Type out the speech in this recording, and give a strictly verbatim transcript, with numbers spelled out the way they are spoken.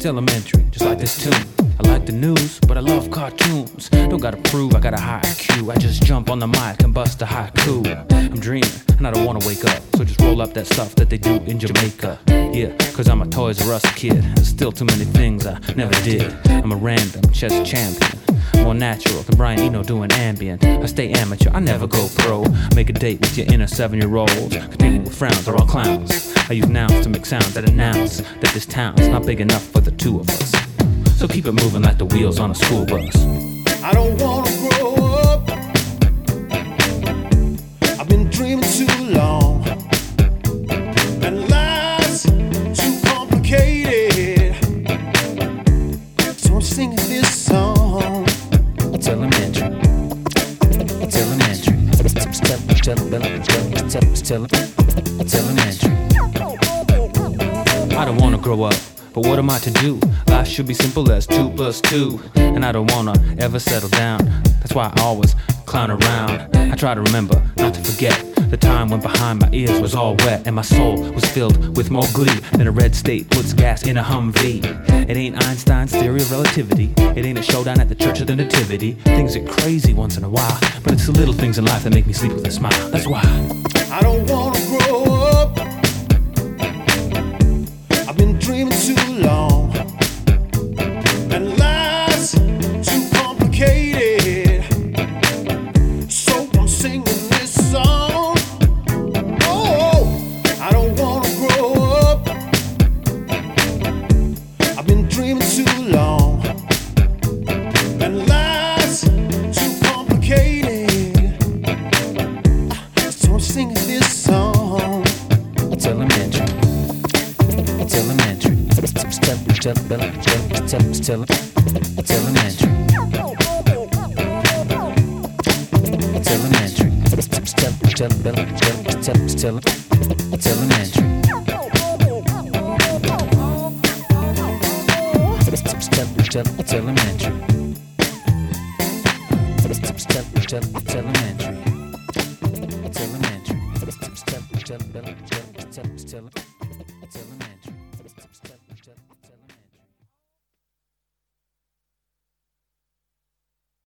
elementary, just like this tune. I like the news, but I love cartoons. Don't gotta prove I got a high I Q. I just jump on the mic and bust a haiku. I'm dreaming, and I don't wanna wake up, so just roll up that stuff that they do in Jamaica. Yeah, cause I'm a Toys R Us kid. There's still too many things I never did. I'm a random chess champion, more natural than Brian Eno doing ambient. I stay amateur, I never go pro. Make a date with your inner seven-year-old. Cause people with frowns are all clowns. I use nouns to make sounds that announce that this town's not big enough for the two of us. So keep it moving like the wheels on a school bus. I don't wanna grow up. I've been dreaming too long, and life's too complicated. So I'm singing this song. It's elementary. It's elementary. It's elementary. I don't wanna grow up, but what am I to do? Life should be simple as two plus two. And I don't wanna ever settle down. That's why I always clown around. I try to remember, not to forget the time when behind my ears was all wet and my soul was filled with more glee than a red state puts gas in a Humvee. It ain't Einstein's theory of relativity. It ain't a showdown at the Church of the Nativity. Things get crazy once in a while, but it's the little things in life that make me sleep with a smile. That's why I don't wanna grow up. I've been dreaming too long, and life's too complicated. So I'm singing this song. Oh, I don't wanna grow up. I've been dreaming too long, and life's too complicated. So I'm singing this song. it's elementary. It's elementary. It's elementary. It's elementary. It's elementary. It's elementary. It's elementary. It's elementary. It's elementary.